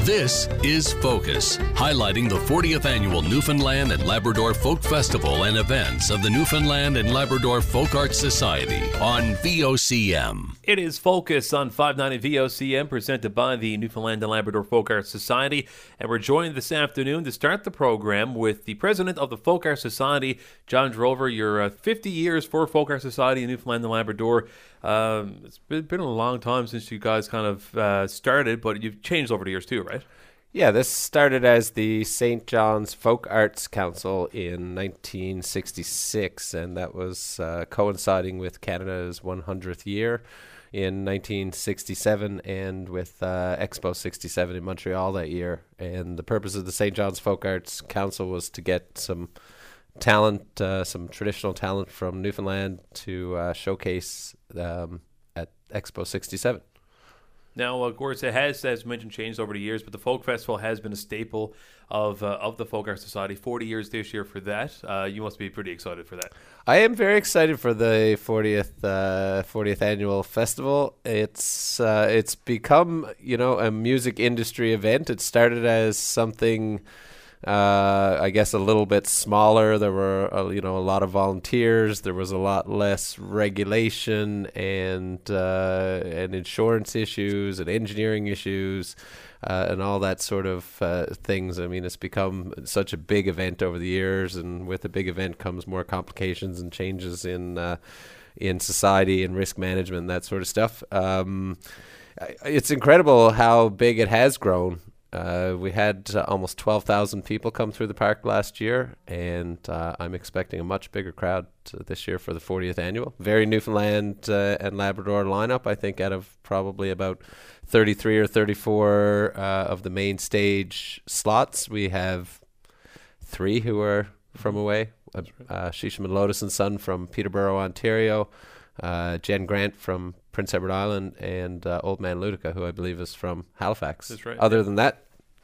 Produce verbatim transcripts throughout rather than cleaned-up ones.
This is Focus, highlighting the fortieth Annual Newfoundland and Labrador Folk Festival and events of the Newfoundland and Labrador Folk Arts Society on V O C M. It is Focus on five ninety V O C M, presented by the Newfoundland and Labrador Folk Arts Society. And we're joined this afternoon to start the program with the president of the Folk Arts Society, John Drover. You're uh, fifty years for Folk Arts Society in Newfoundland and Labrador. Um, it's been, been a long time since you guys kind of uh, started, but you've changed over the years too, right? Yeah, this started as the Saint John's Folk Arts Council in nineteen sixty-six, and that was uh, coinciding with Canada's one hundredth year in nineteen sixty-seven, and with uh, Expo sixty-seven in Montreal that year. And the purpose of the Saint John's Folk Arts Council was to get some talent, uh, some traditional talent from Newfoundland to uh, showcase um, at Expo sixty-seven. Now, of course, it has, as mentioned, changed over the years, but the Folk Festival has been a staple of uh, of the Folk Arts Society. forty years this year for that. Uh, you must be pretty excited for that. I am very excited for the fortieth uh, fortieth annual festival. It's uh, it's become, you know, a music industry event. It started as something, Uh, I guess, a little bit smaller. There were, uh, you know, a lot of volunteers. There was a lot less regulation and uh, and insurance issues and engineering issues uh, and all that sort of uh, things. I mean, it's become such a big event over the years, and with a big event comes more complications and changes in uh, in society and risk management and that sort of stuff. Um, it's incredible how big it has grown. Uh, we had uh, almost twelve thousand people come through the park last year, and uh, I'm expecting a much bigger crowd uh, this year for the fortieth annual. Very Newfoundland uh, and Labrador lineup, I think, out of probably about thirty-three or thirty-four uh, of the main stage slots. We have three who are from away. Uh, uh, Shishaman Lotus and Son from Peterborough, Ontario, uh, Jen Grant from Prince Edward Island, and uh, Old Man Ludica, who I believe is from Halifax. That's right. Other than that,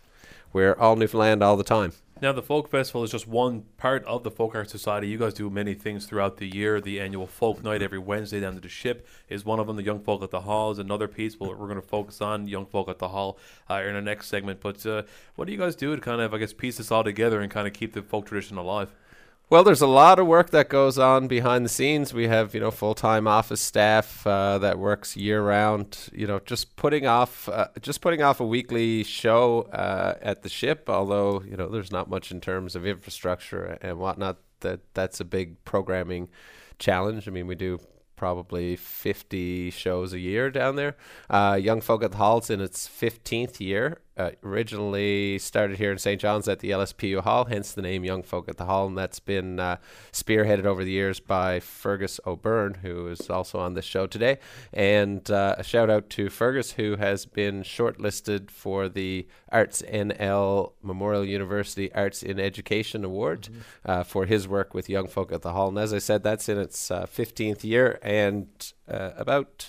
we're all Newfoundland all the time. Now, the Folk Festival is just one part of the Folk Arts Society. You guys do many things throughout the year. The annual Folk Night every Wednesday down to the Ship is one of them. The Young Folk at the Hall is another piece. We're, we're going to focus on Young Folk at the Hall uh, in our next segment. But uh, what do you guys do to kind of, I guess, piece this all together and kind of keep the folk tradition alive? Well, there's a lot of work that goes on behind the scenes. We have, you know, full-time office staff uh, that works year-round. You know, just putting off, uh, just putting off a weekly show uh, at the Ship. Although, you know, there's not much in terms of infrastructure and whatnot. That that's a big programming challenge. I mean, we do probably fifty shows a year down there. Uh, Young Folk at the Hall's in its fifteenth year. Uh, originally started here in Saint John's at the L S P U Hall, hence the name Young Folk at the Hall, and that's been uh, spearheaded over the years by Fergus O'Byrne, who is also on this show today. And uh, a shout out to Fergus, who has been shortlisted for the Arts N L Memorial University Arts in Education Award mm-hmm. uh, for his work with Young Folk at the Hall. And as I said, that's in its uh, fifteenth year, and uh, about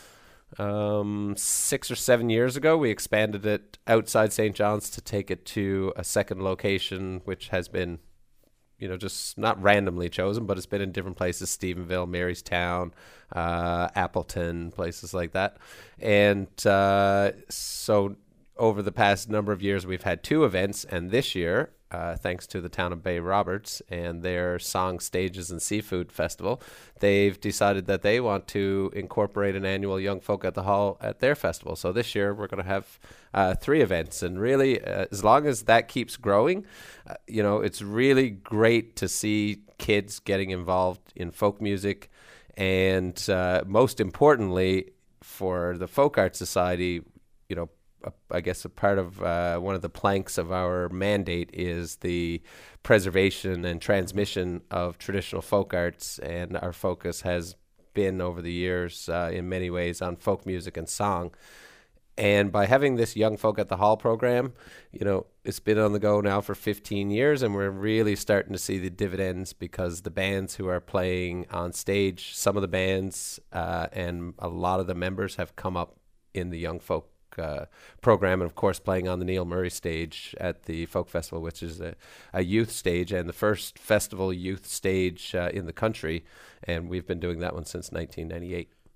Um, six or seven years ago, we expanded it outside Saint John's to take it to a second location, which has been, you know, just not randomly chosen, but it's been in different places: Stephenville, Marystown, uh, Appleton, places like that. And uh, so over the past number of years, we've had two events, and this year, Uh, thanks to the town of Bay Roberts and their Song, Stages and Seafood Festival, they've decided that they want to incorporate an annual Young Folk at the Hall at their festival. So this year we're going to have uh, three events, and really, uh, as long as that keeps growing, uh, you know, it's really great to see kids getting involved in folk music, and uh, most importantly, for the Folk Arts Society, you know, I guess a part of uh, one of the planks of our mandate is the preservation and transmission of traditional folk arts, and our focus has been over the years uh, in many ways on folk music and song. And by having this Young Folk at the Hall program, you know, it's been on the go now for fifteen years, and we're really starting to see the dividends, because the bands who are playing on stage, some of the bands uh, and a lot of the members have come up in the Young Folk Uh, program, and of course playing on the Neil Murray stage at the Folk Festival, which is a, a youth stage and the first festival youth stage uh, in the country, and we've been doing that one since nineteen ninety-eight.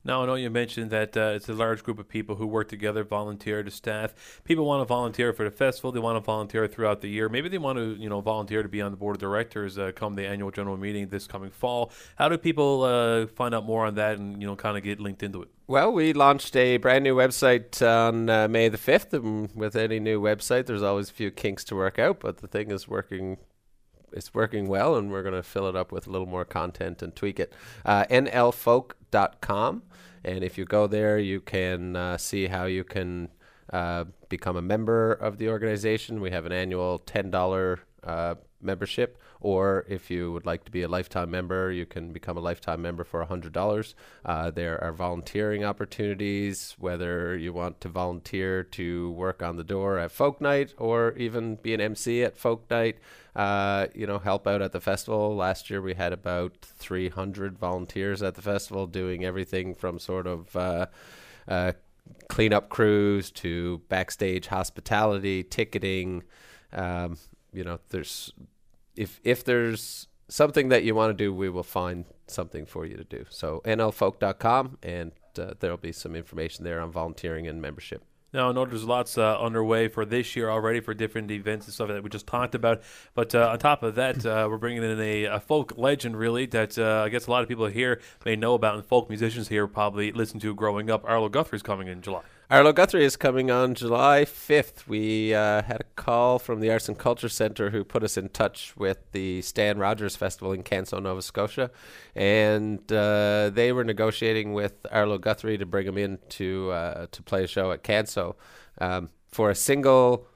Now, I know you mentioned that uh, it's a large group of people who work together, volunteer to staff. People want to volunteer for the festival. They want to volunteer throughout the year. Maybe they want to, you know, volunteer to be on the board of directors uh, come the annual general meeting this coming fall. How do people uh, find out more on that and, you know, kind of get linked into it? Well, we launched a brand new website on uh, May the fifth. And with any new website, there's always a few kinks to work out, but the thing is working It's working well, and we're going to fill it up with a little more content and tweak it. Uh, N L folk dot com, and if you go there, you can uh, see how you can uh, become a member of the organization. We have an annual ten dollars uh, membership, or if you would like to be a lifetime member, you can become a lifetime member for one hundred dollars. Uh, there are volunteering opportunities, whether you want to volunteer to work on the door at Folk Night or even be an M C at Folk Night. Uh, you know, help out at the festival. Last year we had about three hundred volunteers at the festival doing everything from sort of uh, uh, cleanup crews to backstage hospitality, ticketing. Um, you know, there's if if there's something that you want to do, we will find something for you to do. So N L folk dot com, and uh, there'll be some information there on volunteering and membership. Now, I know there's lots uh, underway for this year already for different events and stuff that we just talked about. But uh, on top of that, uh, we're bringing in a, a folk legend, really, that uh, I guess a lot of people here may know about, and folk musicians here probably listen to growing up. Arlo Guthrie's coming in July. Arlo Guthrie is coming on July fifth. We uh, had a call from the Arts and Culture Centre who put us in touch with the Stan Rogers Festival in Canso, Nova Scotia. And uh, they were negotiating with Arlo Guthrie to bring him in to, uh, to play a show at Canso. Um, for a single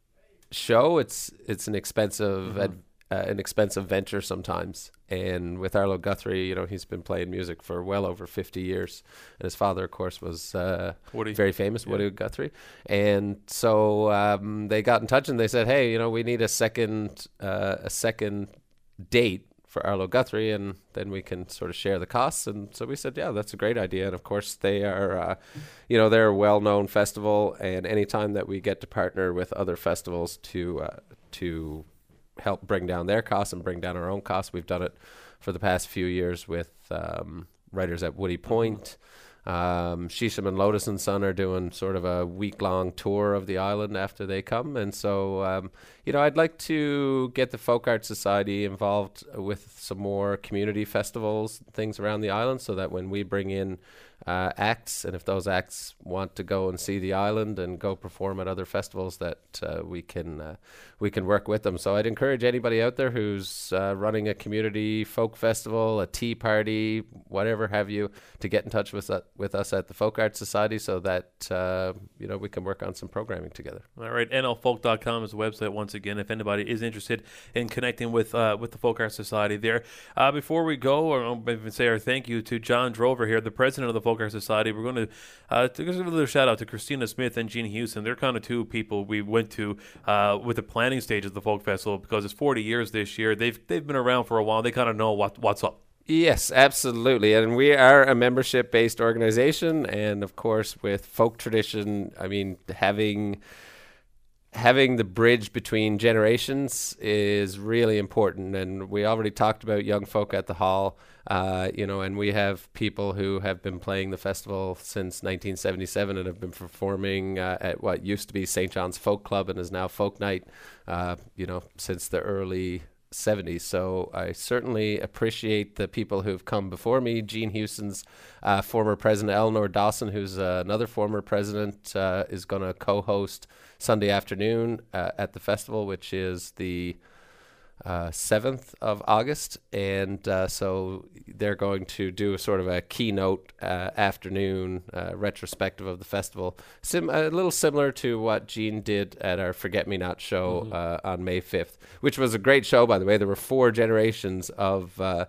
show, it's it's an expensive mm-hmm. ad, uh, an expensive venture sometimes. And with Arlo Guthrie, you know, he's been playing music for well over fifty years. And his father, of course, was uh, Woody. very famous, yeah. Woody Guthrie. And so um, they got in touch and they said, hey, you know, we need a second uh, a second date for Arlo Guthrie, and then we can sort of share the costs. And so we said, yeah, that's a great idea. And of course, they are, uh, you know, they're a well-known festival. And anytime that we get to partner with other festivals to uh, to help bring down their costs and bring down our own costs. We've done it for the past few years with um, writers at Woody Point. Um, Shisham and Lotus and Son are doing sort of a week-long tour of the island after they come. And so, um, you know, I'd like to get the Folk Arts Society involved with some more community festivals, things around the island, so that when we bring in uh, acts, and if those acts want to go and see the island and go perform at other festivals, that uh, we can uh, we can work with them. So I'd encourage anybody out there who's uh, running a community folk festival, a tea party, whatever have you, to get in touch with uh, with us at the Folk Arts Society, so that uh, you know we can work on some programming together. All right, N L folk dot com is the website once again. If anybody is interested in connecting with uh, with the Folk Arts Society, there. Uh, before we go, or even say our thank you to John Drover here, the president of the Folk Arts Society. We're going to uh, to give a little shout out to Christina Smith and Jean Houston. They're kind of two people we went to uh, with the planning stage of the Folk Festival, because it's forty years this year. They've they've been around for a while. They kind of know what what's up. Yes, absolutely. And we are a membership-based organization. And, of course, with folk tradition, I mean, having having the bridge between generations is really important. And we already talked about Young Folk at the Hall, uh, you know, and we have people who have been playing the festival since nineteen seventy-seven and have been performing uh, at what used to be Saint John's Folk Club and is now Folk Night, uh, you know, since the early seventies. So I certainly appreciate the people who've come before me. Jean Houston's uh, former president, Eleanor Dawson, who's uh, another former president, uh, is going to co-host Sunday afternoon uh, at the festival, which is the uh, seventh of August. And uh, so they're going to do a sort of a keynote uh, afternoon uh, retrospective of the festival, Sim- a little similar to what Jean did at our Forget Me Not show mm-hmm. uh, on May fifth, which was a great show, by the way. There were four generations of uh,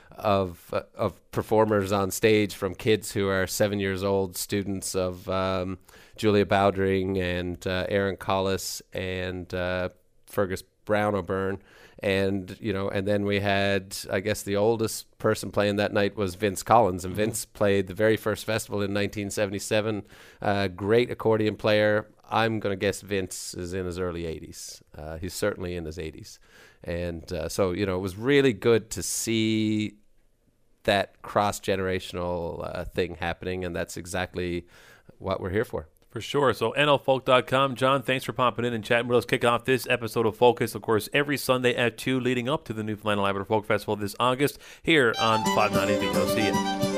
of uh, of performers on stage, from kids who are seven years old, students of um, Julia Bowdring and uh, Aaron Collis and uh, Fergus Brown O'Byrne. And, you know, and then we had, I guess the oldest person playing that night was Vince Collins. And mm-hmm. Vince played the very first festival in nineteen seventy-seven. Uh, great accordion player. I'm going to guess Vince is in his early eighties. Uh, he's certainly in his eighties. And uh, so, you know, it was really good to see that cross-generational uh, thing happening, and that's exactly what we're here for. For sure. So N L folk dot com. John, thanks for popping in and chatting with us. Kick off this episode of Focus, of course, every Sunday at two, leading up to the Newfoundland and Labrador Folk Festival this August here on five ninety V O C M.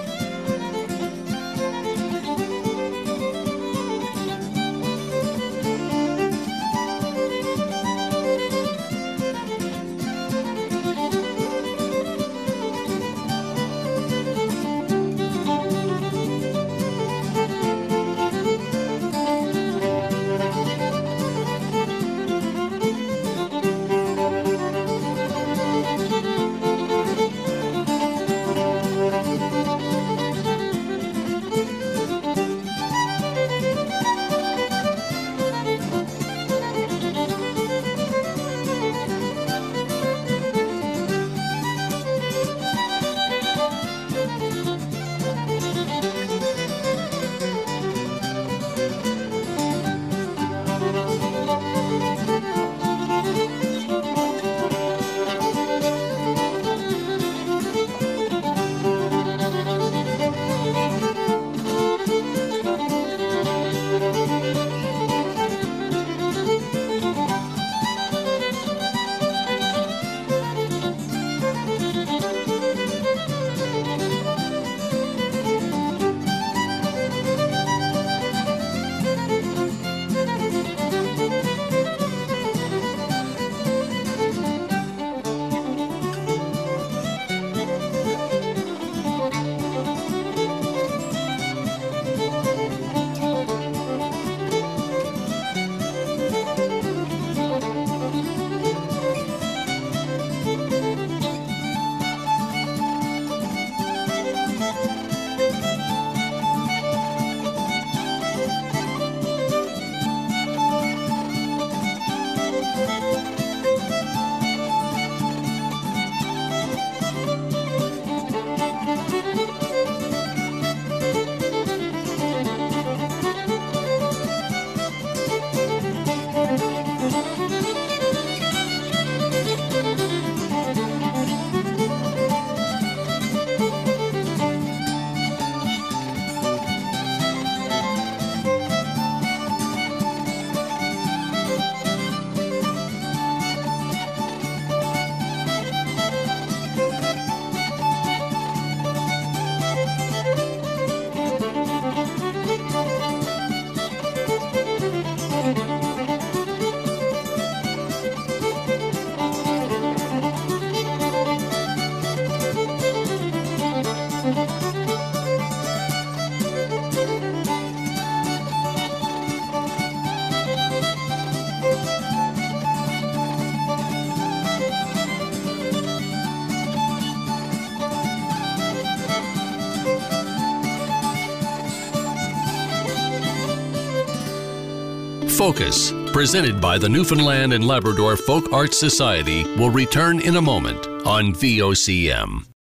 Focus, presented by the Newfoundland and Labrador Folk Arts Society, will return in a moment on V O C M.